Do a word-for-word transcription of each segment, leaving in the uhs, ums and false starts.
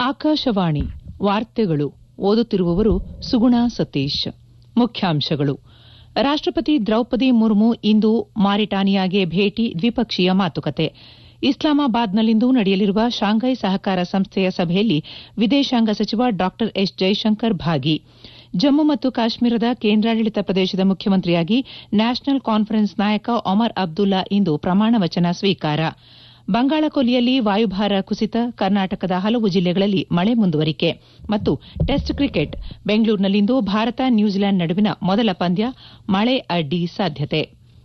ಆಕಾಶವಾಣಿ ವಾರ್ತೆಗಳು ಓದುತ್ತಿರುವವರು ಸುಗುಣಾ ಸತೀಶ್. ಮುಖ್ಯಾಂಶಗಳು. ರಾಷ್ಟಪತಿ ದ್ರೌಪದಿ ಮುರ್ಮು ಇಂದು ಮಾರಿಟಾನಿಯಾಗೆ ಭೇಟಿ, ದ್ವಿಪಕ್ಷೀಯ ಮಾತುಕತೆ. ಇಸ್ಲಾಮಾಬಾದ್ನಲ್ಲಿಂದು ನಡೆಯಲಿರುವ ಶಾಂಘೈ ಸಹಕಾರ ಸಂಸ್ಥೆಯ ಸಭೆಯಲ್ಲಿ ವಿದೇಶಾಂಗ ಸಚಿವ ಡಾ ಎಸ್ ಜೈಶಂಕರ್ ಭಾಗಿ. ಜಮ್ಮು ಮತ್ತು ಕಾಶ್ಮೀರದ ಕೇಂದ್ರಾಡಳಿತ ಪ್ರದೇಶದ ಮುಖ್ಯಮಂತ್ರಿಯಾಗಿ ನ್ಯಾಷನಲ್ ಕಾನ್ಫರೆನ್ಸ್ ನಾಯಕ ಒಮರ್ ಅಬ್ದುಲ್ಲಾ ಇಂದು ಪ್ರಮಾಣ ವಚನ ಸ್ವೀಕಾರ. ಬಂಗಾಳಕೊಲ್ಲಿಯಲ್ಲಿ ವಾಯುಭಾರ ಕುಸಿತ, ಕರ್ನಾಟಕದ ಹಲವು ಜಿಲ್ಲೆಗಳಲ್ಲಿ ಮಳೆ ಮುಂದುವರಿಕೆ. ಮತ್ತು ಟೆಸ್ಟ್ ಕ್ರಿಕೆಟ್, ಬೆಂಗಳೂರಿನಲ್ಲಿಂದು ಭಾರತ ನ್ಯೂಜಿಲೆಂಡ್ ನಡುವಿನ ಮೊದಲ ಪಂದ್ಯ, ಮಳೆ ಅಡ್ಡಿ ಸಾಧ್ಯತೆ.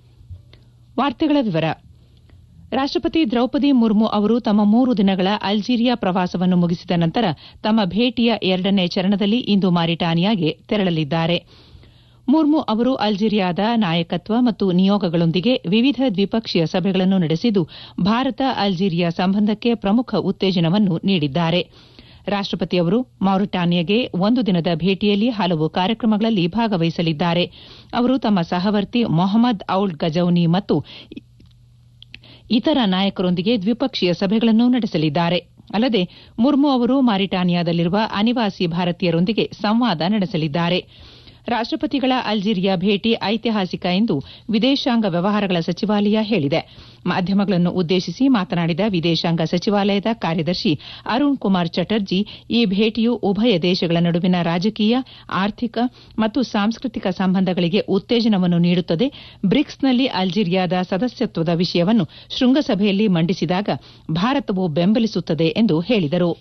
ರಾಷ್ಟಪತಿ ದ್ರೌಪದಿ ಮುರ್ಮು ಅವರು ತಮ್ಮ ಮೂರು ದಿನಗಳ ಅಲ್ಜೀರಿಯಾ ಪ್ರವಾಸವನ್ನು ಮುಗಿಸಿದ ನಂತರ ತಮ್ಮ ಭೇಟಿಯ ಎರಡನೇ ಚರಣದಲ್ಲಿ ಇಂದು ಮಾರಿಟಾನಿಯಾಗೆ ತೆರಳಲಿದ್ದಾರೆ. ಮುರ್ಮು ಅವರು ಅಲ್ಜೀರಿಯಾದ ನಾಯಕತ್ವ ಮತ್ತು ನಿಯೋಗಗಳೊಂದಿಗೆ ವಿವಿಧ ದ್ವಿಪಕ್ಷೀಯ ಸಭೆಗಳನ್ನು ನಡೆಸಿದ್ದು, ಭಾರತ ಅಲ್ಜೀರಿಯಾ ಸಂಬಂಧಕ್ಕೆ ಪ್ರಮುಖ ಉತ್ತೇಜನವನ್ನು ನೀಡಿದ್ದಾರೆ. ರಾಷ್ಟಪತಿಯವರು ಮೌರಿಟಾನಿಯಾಗೆ ಒಂದು ದಿನದ ಭೇಟಿಯಲ್ಲಿ ಹಲವು ಕಾರ್ಯಕ್ರಮಗಳಲ್ಲಿ ಭಾಗವಹಿಸಲಿದ್ದಾರೆ. ಅವರು ತಮ್ಮ ಸಹವರ್ತಿ ಮೊಹಮ್ಮದ್ ಔಲ್ಡ್ ಗಜೌನಿ ಮತ್ತು ಇತರ ನಾಯಕರೊಂದಿಗೆ ದ್ವಿಪಕ್ಷೀಯ ಸಭೆಗಳನ್ನು ನಡೆಸಲಿದ್ದಾರೆ. ಅಲ್ಲದೆ ಮುರ್ಮು ಅವರು ಮಾರಿಟಾನಿಯಾದಲ್ಲಿರುವ ಅನಿವಾಸಿ ಭಾರತೀಯರೊಂದಿಗೆ ಸಂವಾದ ನಡೆಸಲಿದ್ದಾರೆ. ರಾಷ್ಟಪತಿಗಳ ಅಲ್ಜೀರಿಯಾ ಭೇಟಿ ಐತಿಹಾಸಿಕ ಎಂದು ವಿದೇಶಾಂಗ ವ್ಯವಹಾರಗಳ ಸಚಿವಾಲಯ ಹೇಳಿದೆ. ಮಾಧ್ಯಮಗಳನ್ನು ಉದ್ದೇಶಿಸಿ ಮಾತನಾಡಿದ ವಿದೇಶಾಂಗ ಸಚಿವಾಲಯದ ಕಾರ್ಯದರ್ಶಿ ಅರುಣ್ ಕುಮಾರ್ ಚಟರ್ಜಿ, ಈ ಭೇಟಿಯು ಉಭಯ ದೇಶಗಳ ನಡುವಿನ ರಾಜಕೀಯ, ಆರ್ಥಿಕ ಮತ್ತು ಸಾಂಸ್ಕೃತಿಕ ಸಂಬಂಧಗಳಿಗೆ ಉತ್ತೇಜನವನ್ನು ನೀಡುತ್ತದೆ. ಬ್ರಿಕ್ಸ್ನಲ್ಲಿ ಅಲ್ಜೀರಿಯಾದ ಸದಸ್ಯತ್ವದ ವಿಷಯವನ್ನು ಶೃಂಗಸಭೆಯಲ್ಲಿ ಮಂಡಿಸಿದಾಗ ಭಾರತವು ಬೆಂಬಲಿಸುತ್ತದೆ ಎಂದು ಹೇಳಿದರು.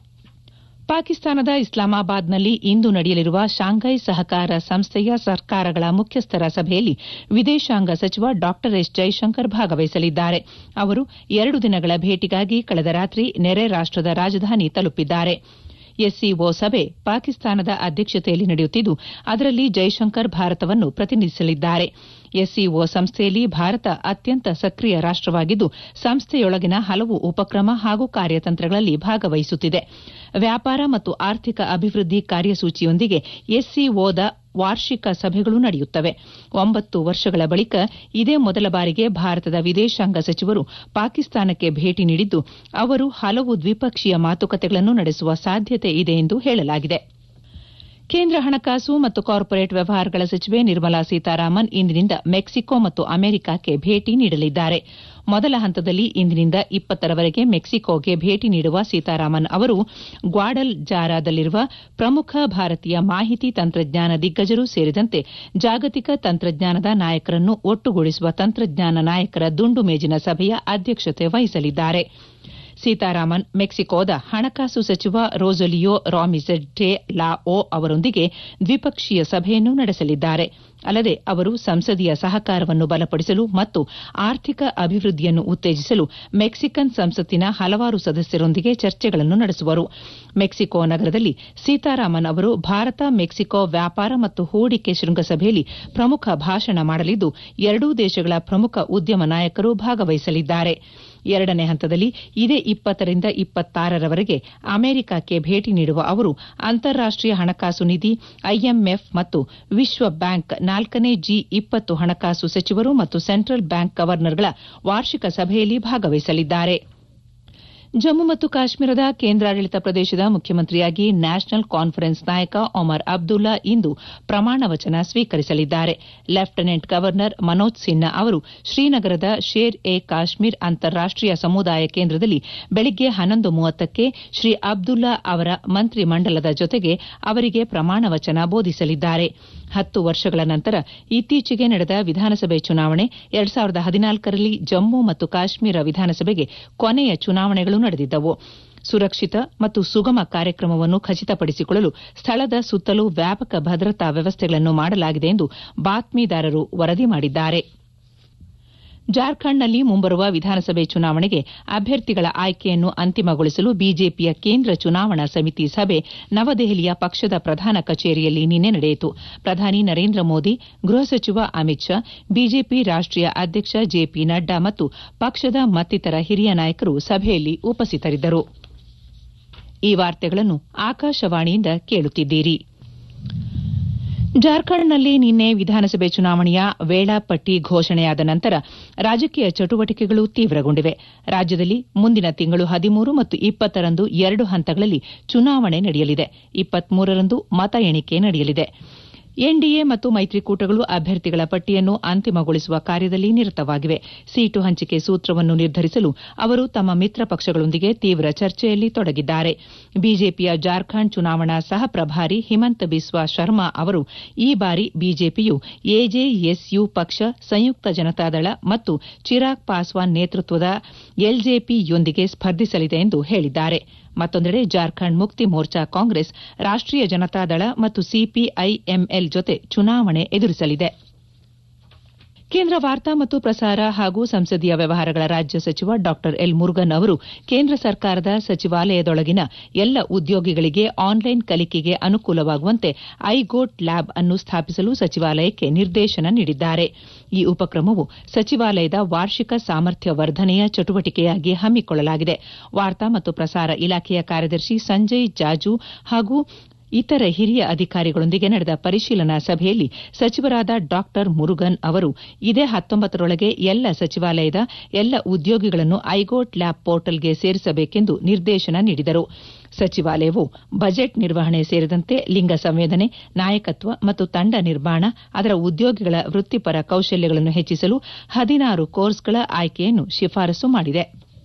ಪಾಕಿಸ್ತಾನದ ಇಸ್ಲಾಮಾಬಾದ್ನಲ್ಲಿ ಇಂದು ನಡೆಯಲಿರುವ ಶಾಂಘೈ ಸಹಕಾರ ಸಂಸ್ಥೆಯ ಸರ್ಕಾರಗಳ ಮುಖ್ಯಸ್ಥರ ಸಭೆಯಲ್ಲಿ ವಿದೇಶಾಂಗ ಸಚಿವ ಡಾ ಎಸ್ ಜೈಶಂಕರ್ ಭಾಗವಹಿಸಲಿದ್ದಾರೆ. ಅವರು ಎರಡು ದಿನಗಳ ಭೇಟಿಗಾಗಿ ಕಳೆದ ರಾತ್ರಿ ನೆರೆ ರಾಷ್ಟದ ರಾಜಧಾನಿ ತಲುಪಿದ್ದಾರೆ. ಎಸ್ಸಿಒ ಸಭೆ ಪಾಕಿಸ್ತಾನದ ಅಧ್ಯಕ್ಷತೆಯಲ್ಲಿ ನಡೆಯುತ್ತಿದ್ದು, ಅದರಲ್ಲಿ ಜೈಶಂಕರ್ ಭಾರತವನ್ನು ಪ್ರತಿನಿಧಿಸಲಿದ್ದಾರೆ. ಎಸ್ಸಿಒ ಸಂಸ್ಥೆಯಲ್ಲಿ ಭಾರತ ಅತ್ಯಂತ ಸಕ್ರಿಯ ರಾಷ್ಟವಾಗಿದ್ದು, ಸಂಸ್ಥೆಯೊಳಗಿನ ಹಲವು ಉಪಕ್ರಮ ಹಾಗೂ ಕಾರ್ಯತಂತ್ರಗಳಲ್ಲಿ ಭಾಗವಹಿಸುತ್ತಿದೆ. ವ್ಯಾಪಾರ ಮತ್ತು ಆರ್ಥಿಕ ಅಭಿವೃದ್ಧಿ ಕಾರ್ಯಸೂಚಿಯೊಂದಿಗೆ ಎಸ್ಸಿಒದ ವಾರ್ಷಿಕ ಸಭೆಗಳು ನಡೆಯುತ್ತವೆ. ಒಂಬತ್ತು ವರ್ಷಗಳ ಬಳಿಕ ಇದೇ ಮೊದಲ ಬಾರಿಗೆ ಭಾರತದ ವಿದೇಶಾಂಗ ಸಚಿವರು ಪಾಕಿಸ್ತಾನಕ್ಕೆ ಭೇಟಿ ನೀಡಿದ್ದು, ಅವರು ಹಲವು ದ್ವಿಪಕ್ಷೀಯ ಮಾತುಕತೆಗಳನ್ನು ನಡೆಸುವ ಸಾಧ್ಯತೆ ಇದೆ ಎಂದು ಹೇಳಲಾಗಿದೆ. ಕೇಂದ್ರ ಹಣಕಾಸು ಮತ್ತು ಕಾರ್ಪೊರೇಟ್ ವ್ಯವಹಾರಗಳ ಸಚಿವೆ ನಿರ್ಮಲಾ ಸೀತಾರಾಮನ್ ಇಂದಿನಿಂದ ಮೆಕ್ಸಿಕೋ ಮತ್ತು ಅಮೆರಿಕಕ್ಕೆ ಭೇಟಿ ನೀಡಲಿದ್ದಾರೆ. ಮೊದಲ ಹಂತದಲ್ಲಿ ಇಂದಿನಿಂದ ಇಪ್ಪತ್ತರವರೆಗೆ ಮೆಕ್ಸಿಕೋಗೆ ಭೇಟಿ ನೀಡುವ ಸೀತಾರಾಮನ್ ಅವರು ಗ್ವಾಡಲ್ಜಾರಾದಲ್ಲಿರುವ ಪ್ರಮುಖ ಭಾರತೀಯ ಮಾಹಿತಿ ತಂತ್ರಜ್ಞಾನ ದಿಗ್ಗಜರು ಸೇರಿದಂತೆ ಜಾಗತಿಕ ತಂತ್ರಜ್ಞಾನದ ನಾಯಕರನ್ನು ಒಟ್ಟುಗೂಡಿಸುವ ತಂತ್ರಜ್ಞಾನ ನಾಯಕರ ದುಂಡು ಮೇಜಿನ ಸಭೆಯ ಅಧ್ಯಕ್ಷತೆ ವಹಿಸಲಿದ್ದಾರೆ. ಸೀತಾರಾಮನ್ ಮೆಕ್ಸಿಕೋದ ಹಣಕಾಸು ಸಚಿವ ರೋಸಲಿಯೋ ರಾಮಿಜೆಟ್ಟೆ ಲಾಒ ಅವರೊಂದಿಗೆ ದ್ವಿಪಕ್ಷೀಯ ಸಭೆಯನ್ನು ನಡೆಸಲಿದ್ದಾರೆ. ಅಲ್ಲದೆ ಅವರು ಸಂಸದೀಯ ಸಹಕಾರವನ್ನು ಬಲಪಡಿಸಲು ಮತ್ತು ಆರ್ಥಿಕ ಅಭಿವೃದ್ಧಿಯನ್ನು ಉತ್ತೇಜಿಸಲು ಮೆಕ್ಸಿಕನ್ ಸಂಸತ್ತಿನ ಹಲವಾರು ಸದಸ್ಯರೊಂದಿಗೆ ಚರ್ಚೆಗಳನ್ನು ನಡೆಸುವರು. ಮೆಕ್ಸಿಕೋ ನಗರದಲ್ಲಿ ಸೀತಾರಾಮನ್ ಅವರು ಭಾರತ ಮೆಕ್ಸಿಕೋ ವ್ಯಾಪಾರ ಮತ್ತು ಹೂಡಿಕೆ ಶೃಂಗಸಭೆಯಲ್ಲಿ ಪ್ರಮುಖ ಭಾಷಣ ಮಾಡಲಿದ್ದು, ಎರಡೂ ದೇಶಗಳ ಪ್ರಮುಖ ಉದ್ಯಮ ನಾಯಕರು ಭಾಗವಹಿಸಲಿದ್ದಾರೆ. ಎರಡನೇ ಹಂತದಲ್ಲಿ ಇದೇ ಇಪ್ಪತ್ತರಿಂದ ಇಪ್ಪತ್ತಾರರವರೆಗೆ ಅಮೆರಿಕಕ್ಕೆ ಭೇಟಿ ನೀಡುವ ಅವರು ಅಂತಾರಾಷ್ಟೀಯ ಹಣಕಾಸು ನಿಧಿ, ಐಎಂಎಫ್ ಮತ್ತು ವಿಶ್ವ ಬ್ಯಾಂಕ್ ನಾಲ್ಕನೇ ಜಿ ಇಪ್ಪತ್ತು ಹಣಕಾಸು ಸಚಿವರು ಮತ್ತು ಸೆಂಟ್ರಲ್ ಬ್ಯಾಂಕ್ ಗವರ್ನರ್ಗಳ ವಾರ್ಷಿಕ ಸಭೆಯಲ್ಲಿ ಭಾಗವಹಿಸಲಿದ್ದಾರೆ. ಜಮ್ಮು ಮತ್ತು ಕಾಶ್ಮೀರದ ಕೇಂದ್ರಾಡಳಿತ ಪ್ರದೇಶದ ಮುಖ್ಯಮಂತ್ರಿಯಾಗಿ ನ್ಯಾಷನಲ್ ಕಾನ್ಫರೆನ್ಸ್ ನಾಯಕ ಒಮರ್ ಅಬ್ದುಲ್ಲಾ ಇಂದು ಪ್ರಮಾಣ ವಚನ ಸ್ವೀಕರಿಸಲಿದ್ದಾರೆ. ಲೆಫ್ಟಿನೆಂಟ್ ಗವರ್ನರ್ ಮನೋಜ್ ಸಿನ್ಹಾ ಅವರು ಶ್ರೀನಗರದ ಶೇರ್ ಎ ಕಾಶ್ಮೀರ್ ಅಂತಾರಾಷ್ಟೀಯ ಸಮುದಾಯ ಕೇಂದ್ರದಲ್ಲಿ ಬೆಳಗ್ಗೆ ಹನ್ನೊಂದು ಮೂವತ್ತಕ್ಕೆ ಶ್ರೀ ಅಬ್ದುಲ್ಲಾ ಅವರ ಮಂತ್ರಿ ಮಂಡಲದ ಜೊತೆಗೆ ಅವರಿಗೆ ಪ್ರಮಾಣ ವಚನ ಬೋಧಿಸಲಿದ್ದಾರೆ. ಹತ್ತು ವರ್ಷಗಳ ನಂತರ ಇತ್ತೀಚೆಗೆ ನಡೆದ ವಿಧಾನಸಭೆ ಚುನಾವಣೆ ಎರಡು ಸಾವಿರದ ಹದಿನಾಲ್ಕರಲ್ಲಿ ಜಮ್ಮು ಮತ್ತು ಕಾಶ್ಮೀರ ವಿಧಾನಸಭೆಗೆ ಕೊನೆಯ ಚುನಾವಣೆಗಳು ನಡೆದಿದ್ದವು. ಸುರಕ್ಷಿತ ಮತ್ತು ಸುಗಮ ಕಾರ್ಯಕ್ರಮವನ್ನು ಖಚಿತಪಡಿಸಿಕೊಳ್ಳಲು ಸ್ಥಳದ ಸುತ್ತಲೂ ವ್ಯಾಪಕ ಭದ್ರತಾ ವ್ಯವಸ್ಥೆಗಳನ್ನು ಮಾಡಲಾಗಿದೆ ಎಂದು ಬಾತ್ಮೀದಾರರು ವರದಿ ಮಾಡಿದ್ದಾರೆ. ಜಾರ್ಖಂಡ್ನಲ್ಲಿ ಮುಂಬರುವ ವಿಧಾನಸಭೆ ಚುನಾವಣೆಗೆ ಅಭ್ಯರ್ಥಿಗಳ ಆಯ್ಕೆಯನ್ನು ಅಂತಿಮಗೊಳಿಸಲು ಬಿಜೆಪಿಯ ಕೇಂದ್ರ ಚುನಾವಣಾ ಸಮಿತಿ ಸಭೆ ನವದೆಹಲಿಯ ಪಕ್ಷದ ಪ್ರಧಾನ ಕಚೇರಿಯಲ್ಲಿ ನಿನ್ನೆ ನಡೆಯಿತು. ಪ್ರಧಾನಿ ನರೇಂದ್ರ ಮೋದಿ, ಗೃಹ ಸಚಿವ ಅಮಿತ್ ಶಾ, ಬಿಜೆಪಿ ರಾಷ್ಟೀಯ ಅಧ್ಯಕ್ಷ ಜೆಪಿ ನಡ್ಡಾ ಮತ್ತು ಪಕ್ಷದ ಮತ್ತಿತರ ಹಿರಿಯ ನಾಯಕರು ಸಭೆಯಲ್ಲಿ ಉಪಸ್ಥಿತರಿದ್ದರು. ಈ ವಾರ್ತೆಗಳನ್ನು ಆಕಾಶವಾಣಿಯಿಂದ ಕೇಳುತ್ತಿದ್ದೀರಿ. ಜಾರ್ಖಂಡ್ನಲ್ಲಿ ನಿನ್ನೆ ವಿಧಾನಸಭೆ ಚುನಾವಣೆಯ ವೇಳಾಪಟ್ಟಿ ಘೋಷಣೆಯಾದ ನಂತರ ರಾಜಕೀಯ ಚಟುವಟಿಕೆಗಳು ತೀವ್ರಗೊಂಡಿವೆ. ರಾಜ್ಯದಲ್ಲಿ ಮುಂದಿನ ತಿಂಗಳು ಹದಿಮೂರು ಮತ್ತು ಇಪ್ಪತ್ತರಂದು ಎರಡು ಹಂತಗಳಲ್ಲಿ ಚುನಾವಣೆ ನಡೆಯಲಿದೆ. ಇಪ್ಪತ್ಮೂರರಂದು ಮತ ಎಣಿಕೆ ನಡೆಯಲಿದೆ. ಎನ್ಡಿಎ ಮತ್ತು ಮೈತ್ರಿಕೂಟಗಳು ಅಭ್ಯರ್ಥಿಗಳ ಪಟ್ಟಿಯನ್ನು ಅಂತಿಮಗೊಳಿಸುವ ಕಾರ್ಯದಲ್ಲಿ ನಿರತವಾಗಿವೆ. ಸೀಟು ಹಂಚಿಕೆ ಸೂತ್ರವನ್ನು ನಿರ್ಧರಿಸಲು ಅವರು ತಮ್ಮ ಮಿತ್ರ ಪಕ್ಷಗಳೊಂದಿಗೆ ತೀವ್ರ ಚರ್ಚೆಯಲ್ಲಿ ತೊಡಗಿದ್ದಾರೆ. ಬಿಜೆಪಿಯ ಜಾರ್ಖಂಡ್ ಚುನಾವಣಾ ಸಹ ಪ್ರಭಾರಿ ಹಿಮಂತ ಬಿಸ್ವಾ ಶರ್ಮಾ ಅವರು ಈ ಬಾರಿ ಬಿಜೆಪಿಯು ಎಜೆಎಸ್ಯು ಪಕ್ಷ, ಸಂಯುಕ್ತ ಜನತಾದಳ ಮತ್ತು ಚಿರಾಗ್ ಪಾಸ್ವಾನ್ ನೇತೃತ್ವದ ಎಲ್ಜೆಪಿಯೊಂದಿಗೆ ಸ್ಪರ್ಧಿಸಲಿದೆ ಎಂದು ಹೇಳಿದ್ದಾರೆ. ಮತ್ತೊಂದೆಡೆ ಜಾರ್ಖಂಡ್ ಮುಕ್ತಿ ಮೋರ್ಚಾ ಕಾಂಗ್ರೆಸ್, ರಾಷ್ಟೀಯ ಜನತಾದಳ ಮತ್ತು ಸಿಪಿಐಎಂಎಲ್ ಜೊತೆ ಚುನಾವಣೆ ಎದುರಿಸಲಿದೆ. ಕೇಂದ್ರ ವಾರ್ತಾ ಮತ್ತು ಪ್ರಸಾರ ಹಾಗೂ ಸಂಸದೀಯ ವ್ಯವಹಾರಗಳ ರಾಜ್ಯ ಸಚಿವ ಡಾ ಎಲ್ ಮುರುಗನ್ ಅವರು ಕೇಂದ್ರ ಸರ್ಕಾರದ ಸಚಿವಾಲಯದೊಳಗಿನ ಎಲ್ಲ ಉದ್ಯೋಗಿಗಳಿಗೆ ಆನ್ಲೈನ್ ಕಲಿಕೆಗೆ ಅನುಕೂಲವಾಗುವಂತೆ ಐಗೋಟ್ ಲ್ಯಾಬ್ ಅನ್ನು ಸ್ಥಾಪಿಸಲು ಸಚಿವಾಲಯಕ್ಕೆ ನಿರ್ದೇಶನ ನೀಡಿದ್ದಾರೆ. ಈ ಉಪಕ್ರಮವು ಸಚಿವಾಲಯದ ವಾರ್ಷಿಕ ಸಾಮರ್ಥ್ಯ ವರ್ಧನೆಯ ಚಟುವಟಿಕೆಯಾಗಿ ಹಮ್ಮಿಕೊಳ್ಳಲಾಗಿದೆ. ವಾರ್ತಾ ಮತ್ತು ಪ್ರಸಾರ ಇಲಾಖೆಯ ಕಾರ್ಯದರ್ಶಿ ಸಂಜಯ್ ಜಾಜು ಹಾಗೂ ಇತರ ಹಿರಿಯ ಅಧಿಕಾರಿಗಳೊಂದಿಗೆ ನಡೆದ ಪರಿಶೀಲನಾ ಸಭೆಯಲ್ಲಿ ಸಚಿವರಾದ ಡಾ ಮುರುಗನ್ ಅವರು ಇದೇ ಹತ್ತೊಂಬತ್ತರೊಳಗೆ ಎಲ್ಲ ಸಚಿವಾಲಯದ ಎಲ್ಲ ಉದ್ಯೋಗಿಗಳನ್ನು ಐಗೋಟ್ ಲ್ಯಾಬ್ ಪೋರ್ಟಲ್ಗೆ ಸೇರಿಸಬೇಕೆಂದು ನಿರ್ದೇಶನ ನೀಡಿದರು. ಸಚಿವಾಲಯವು ಬಜೆಟ್ ನಿರ್ವಹಣೆ ಸೇರಿದಂತೆ ಲಿಂಗ ಸಂವೇದನೆ, ನಾಯಕತ್ವ ಮತ್ತು ತಂಡ ನಿರ್ಮಾಣ, ಅದರ ಉದ್ಯೋಗಿಗಳ ವೃತ್ತಿಪರ ಕೌಶಲ್ಯಗಳನ್ನು ಹೆಚ್ಚಿಸಲು ಹದಿನಾರು ಕೋರ್ಸ್ಗಳ ಆಯ್ಕೆಯನ್ನು ಶಿಫಾರಸು ಮಾಡಿದೆ.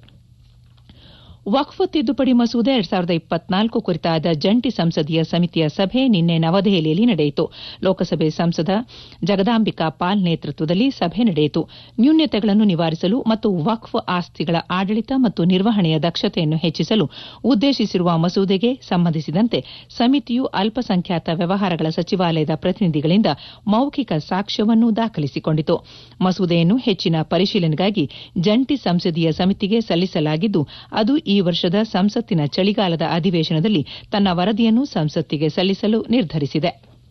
ವಕ್ಫ್ ತಿದ್ದುಪಡಿ ಮಸೂದೆ ಎರಡ್ ಸಾವಿರದ ಇಪ್ಪತ್ನಾಲ್ಕು ಕುರಿತಾದ ಜಂಟಿ ಸಂಸದೀಯ ಸಮಿತಿಯ ಸಭೆ ನಿನ್ನೆ ನವದೆಹಲಿಯಲ್ಲಿ ನಡೆಯಿತು. ಲೋಕಸಭೆ ಸಂಸದ ಜಗದಾಂಬಿಕಾ ಪಾಲ್ ನೇತೃತ್ವದಲ್ಲಿ ಸಭೆ ನಡೆಯಿತು. ನ್ಯೂನತೆಗಳನ್ನು ನಿವಾರಿಸಲು ಮತ್ತು ವಕ್ಫ್ ಆಸ್ತಿಗಳ ಆಡಳಿತ ಮತ್ತು ನಿರ್ವಹಣೆಯ ದಕ್ಷತೆಯನ್ನು ಹೆಚ್ಚಿಸಲು ಉದ್ದೇಶಿಸಿರುವ ಮಸೂದೆಗೆ ಸಂಬಂಧಿಸಿದಂತೆ ಸಮಿತಿಯು ಅಲ್ಪಸಂಖ್ಯಾತ ವ್ಯವಹಾರಗಳ ಸಚಿವಾಲಯದ ಪ್ರತಿನಿಧಿಗಳಿಂದ ಮೌಖಿಕ ಸಾಕ್ಷ್ಯವನ್ನು ದಾಖಲಿಸಿಕೊಂಡಿತು. ಮಸೂದೆಯನ್ನು ಹೆಚ್ಚಿನ ಪರಿಶೀಲನೆಗಾಗಿ ಜಂಟಿ ಸಂಸದೀಯ ಸಮಿತಿಗೆ ಸಲ್ಲಿಸಲಾಗಿದ್ದು, ಅದು ಈ ವರ್ಷದ ಸಂಸತ್ತಿನ ಚಳಿಗಾಲದ ಅಧಿವೇಶನದಲ್ಲಿ ತನ್ನ ವರದಿಯನ್ನು ಸಂಸತ್ತಿಗೆ ಸಲ್ಲಿಸಲು ನಿರ್ಧರಿಸಿದೆ.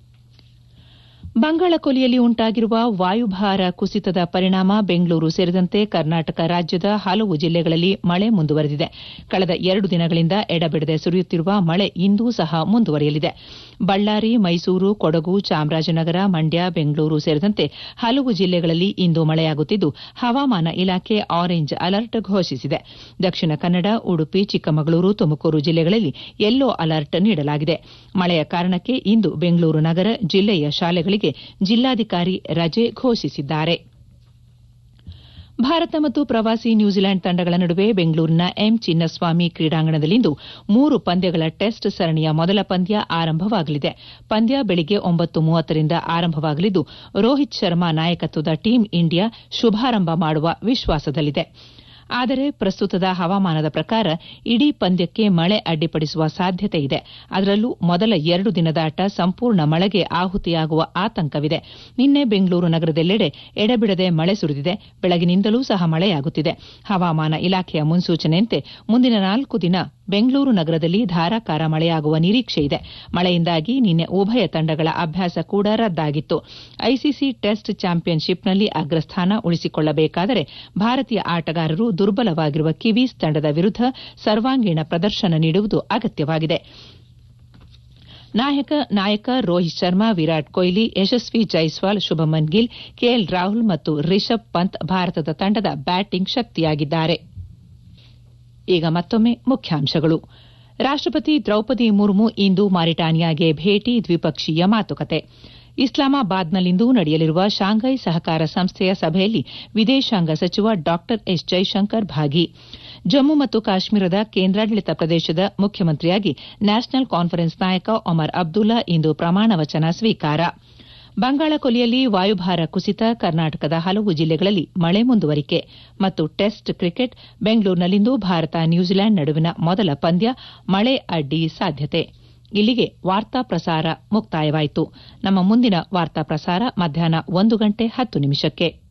ಬಂಗಾಳಕೊಲ್ಲಿಯಲ್ಲಿ ಉಂಟಾಗಿರುವ ವಾಯುಭಾರ ಕುಸಿತದ ಪರಿಣಾಮ ಬೆಂಗಳೂರು ಸೇರಿದಂತೆ ಕರ್ನಾಟಕ ರಾಜ್ಯದ ಹಲವು ಜಿಲ್ಲೆಗಳಲ್ಲಿ ಮಳೆ ಮುಂದುವರೆದಿದೆ. ಕಳೆದ ಎರಡು ದಿನಗಳಿಂದ ಎಡಬಿಡದೆ ಸುರಿಯುತ್ತಿರುವ ಮಳೆ ಇಂದೂ ಸಹ ಮುಂದುವರಿಯಲಿದೆ. ಬಳ್ಳಾರಿ, ಮೈಸೂರು, ಕೊಡಗು, ಚಾಮರಾಜನಗರ, ಮಂಡ್ಯ, ಬೆಂಗಳೂರು ಸೇರಿದಂತೆ ಹಲವು ಜಿಲ್ಲೆಗಳಲ್ಲಿ ಇಂದು ಮಳೆಯಾಗುತ್ತಿದ್ದು, ಹವಾಮಾನ ಇಲಾಖೆ ಆರೆಂಜ್ ಅಲರ್ಟ್ ಘೋಷಿಸಿದೆ. ದಕ್ಷಿಣ ಕನ್ನಡ, ಉಡುಪಿ, ಚಿಕ್ಕಮಗಳೂರು, ತುಮಕೂರು ಜಿಲ್ಲೆಗಳಲ್ಲಿ ಯೆಲ್ಲೋ ಅಲರ್ಟ್ ನೀಡಲಾಗಿದೆ. ಮಳೆಯ ಕಾರಣಕ್ಕೆ ಇಂದು ಬೆಂಗಳೂರು ನಗರ ಜಿಲ್ಲೆಯ ಶಾಲೆಗಳಿಗೆ ಜಿಲ್ಲಾಧಿಕಾರಿ ರಜೆ ಘೋಷಿಸಿದ್ದಾರೆ. ಭಾರತ ಮತ್ತು ಪ್ರವಾಸಿ ನ್ಯೂಜಿಲೆಂಡ್ ತಂಡಗಳ ನಡುವೆ ಬೆಂಗಳೂರಿನ ಎಂ ಚಿನ್ನಸ್ವಾಮಿ ಕ್ರೀಡಾಂಗಣದಲ್ಲಿಂದು ಮೂರು ಪಂದ್ಯಗಳ ಟೆಸ್ಟ್ ಸರಣಿಯ ಮೊದಲ ಪಂದ್ಯ ಆರಂಭವಾಗಲಿದೆ. ಪಂದ್ಯ ಬೆಳಿಗ್ಗೆ ಒಂಬತ್ತು ಮೂವತ್ತರಿಂದ ಆರಂಭವಾಗಲಿದ್ದು, ರೋಹಿತ್ ಶರ್ಮಾ ನಾಯಕತ್ವದ ಟೀಂ ಇಂಡಿಯಾ ಶುಭಾರಂಭ ಮಾಡುವ ವಿಶ್ವಾಸದಲ್ಲಿದೆ. ಆದರೆ ಪ್ರಸ್ತುತದ ಹವಾಮಾನದ ಪ್ರಕಾರ ಇಡೀ ಪಂದ್ಯಕ್ಕೆ ಮಳೆ ಅಡ್ಡಿಪಡಿಸುವ ಸಾಧ್ಯತೆ ಇದೆ. ಅದರಲ್ಲೂ ಮೊದಲ ಎರಡು ದಿನದಾಟ ಸಂಪೂರ್ಣ ಮಳೆಗೆ ಆಹುತಿಯಾಗುವ ಆತಂಕವಿದೆ. ನಿನ್ನೆ ಬೆಂಗಳೂರು ನಗರದೆಲ್ಲೆಡೆ ಎಡಬಿಡದೆ ಮಳೆ ಸುರಿದಿದೆ. ಬೆಳಗಿನಿಂದಲೂ ಸಹ ಮಳೆಯಾಗುತ್ತಿದೆ. ಹವಾಮಾನ ಇಲಾಖೆಯ ಮುನ್ಸೂಚನೆಯಂತೆ ಮುಂದಿನ ನಾಲ್ಕು ದಿನ ಬೆಂಗಳೂರು ನಗರದಲ್ಲಿ ಧಾರಾಕಾರ ಮಳೆಯಾಗುವ ನಿರೀಕ್ಷೆ ಇದೆ. ಮಳೆಯಿಂದಾಗಿ ನಿನ್ನೆ ಉಭಯ ತಂಡಗಳ ಅಭ್ಯಾಸ ಕೂಡ ರದ್ದಾಗಿತ್ತು. ಐಸಿಸಿ ಟೆಸ್ಟ್ ಚಾಂಪಿಯನ್ಶಿಪ್ನಲ್ಲಿ ಅಗ್ರಸ್ಥಾನ ಉಳಿಸಿಕೊಳ್ಳಬೇಕಾದರೆ ಭಾರತೀಯ ಆಟಗಾರರು ದುರ್ಬಲವಾಗಿರುವ ಕಿವೀಸ್ ತಂಡದ ವಿರುದ್ಧ ಸರ್ವಾಂಗೀಣ ಪ್ರದರ್ಶನ ನೀಡುವುದು ಅಗತ್ಯವಾಗಿದೆ. ನಾಯಕ ನಾಯಕ ರೋಹಿತ್ ಶರ್ಮಾ, ವಿರಾಟ್ ಕೊಹ್ಲಿ, ಯಶಸ್ವಿ ಜೈಸ್ವಾಲ್, ಶುಭಮನ್ ಗಿಲ್, ಕೆಎಲ್ ರಾಹುಲ್ ಮತ್ತು ರಿಷಬ್ ಪಂತ್ ಭಾರತದ ತಂಡದ ಬ್ಯಾಟಿಂಗ್ ಶಕ್ತಿಯಾಗಿದ್ದಾರೆ. ಈಗ ಮತ್ತೊಮ್ಮೆ ಮುಖ್ಯಾಂಶಗಳು. ರಾಷ್ಟಪತಿ ದ್ರೌಪದಿ ಮುರ್ಮು ಇಂದು ಮಾರಿಟಾನಿಯಾಗೆ ಭೇಟಿ, ದ್ವಿಪಕ್ಷೀಯ ಮಾತುಕತೆ. ಇಸ್ಲಾಮಾಬಾದ್ನಲ್ಲಿಂದು ನಡೆಯಲಿರುವ ಶಾಂಘೈ ಸಹಕಾರ ಸಂಸ್ಥೆಯ ಸಭೆಯಲ್ಲಿ ವಿದೇಶಾಂಗ ಸಚಿವ ಡಾ ಎಸ್ ಜೈಶಂಕರ್ ಭಾಗಿ. ಜಮ್ಮು ಮತ್ತು ಕಾಶ್ಮೀರದ ಕೇಂದ್ರಾಡಳಿತ ಪ್ರದೇಶದ ಮುಖ್ಯಮಂತ್ರಿಯಾಗಿ ನ್ಯಾಷನಲ್ ಕಾನ್ಫರೆನ್ಸ್ ನಾಯಕ ಒಮರ್ ಅಬ್ದುಲ್ಲಾ ಇಂದು ಪ್ರಮಾಣ ವಚನ ಸ್ವೀಕಾರ. ಬಂಗಾಳಕೊಲ್ಲಿಯಲ್ಲಿ ವಾಯುಭಾರ ಕುಸಿತ, ಕರ್ನಾಟಕದ ಹಲವು ಜಿಲ್ಲೆಗಳಲ್ಲಿ ಮಳೆ ಮುಂದುವರಿಕೆ. ಮತ್ತು ಟೆಸ್ಟ್ ಕ್ರಿಕೆಟ್, ಬೆಂಗಳೂರಿನಲ್ಲಿಂದು ಭಾರತ ನ್ಯೂಜಿಲೆಂಡ್ ನಡುವಿನ ಮೊದಲ ಪಂದ್ಯ, ಮಳೆ ಅಡ್ಡಿ ಸಾಧ್ಯತೆ. ಇಲ್ಲಿಗೆ ವಾರ್ತಾ ಪ್ರಸಾರ ಮುಕ್ತಾಯವಾಯಿತು. ನಮ್ಮ ಮುಂದಿನ ವಾರ್ತಾ ಪ್ರಸಾರ ಮಧ್ಯಾಹ್ನ ಒಂದು ಗಂಟೆ ಹತ್ತು ನಿಮಿಷಕ್ಕೆ.